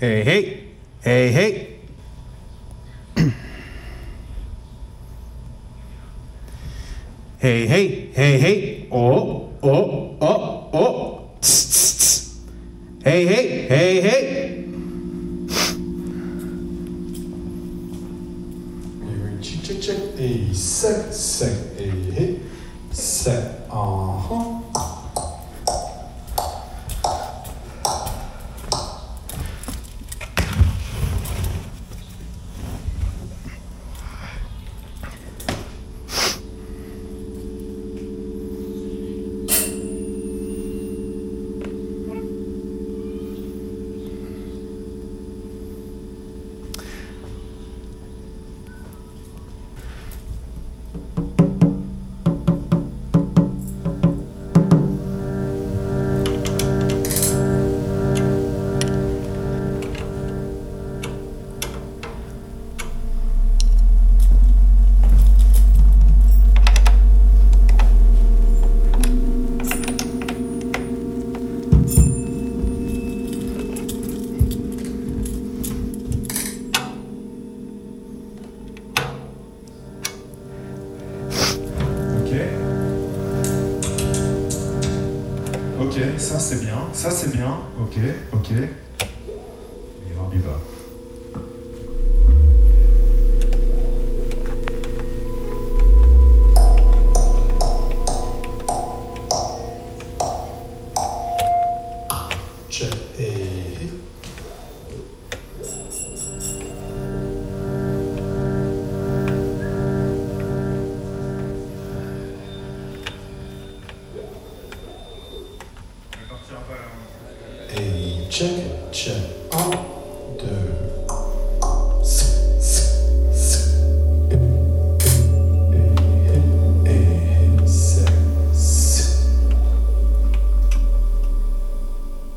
Hey, hey, hey, hey. Hey, hey, hey, hey. Oh, oh, oh, oh. Tss, tss, tss. Hey, hey, hey, hey. Check, check, check. Hey, sec, sec. Hey, hey. Sec. Uh-huh. Ok, ça c'est bien, ok. Viva. Check, et... Et check, check, 1,